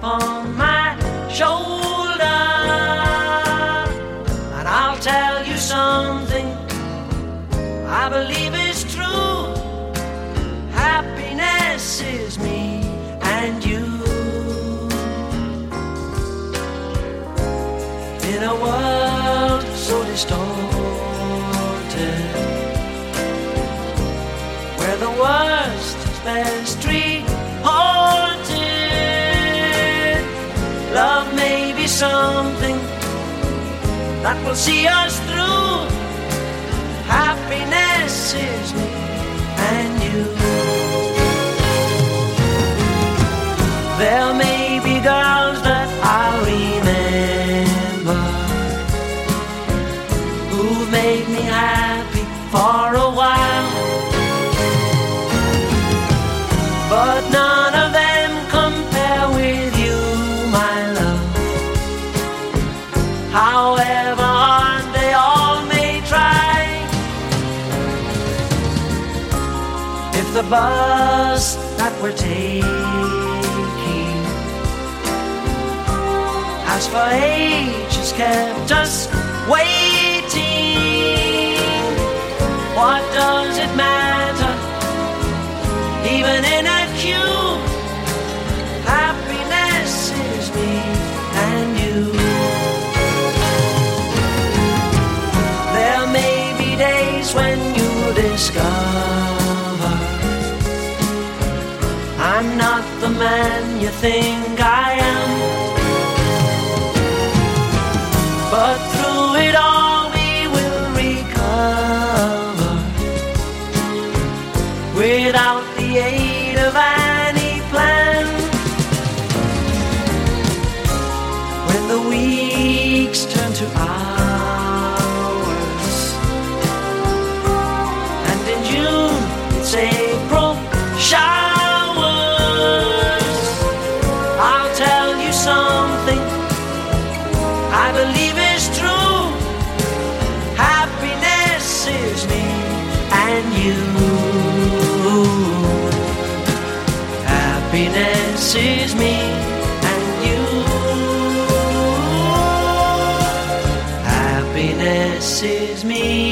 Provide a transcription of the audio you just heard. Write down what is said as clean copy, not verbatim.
upon my shoulder, and I'll tell you something I believe is true. Happiness is me and you. In a world so distorted, where the worst is best reported, love may be something that will see us through. Happiness is me and you. There may be girls that I'll remember who've made me happy for a while, but none of them compare with you, my love. However hard they all may try, if the bus that we're taking has for ages kept us waiting, what does it matter, even in a queue? Happiness is me and you. There may be days when you discover I'm not the man you think I am, but through it all we will recover without the aid of any plan. When the weeks turn to hours, and in June it's April showers, I'll tell you something I believe is true. Happiness is me and you. Happiness is me and you. Happiness is me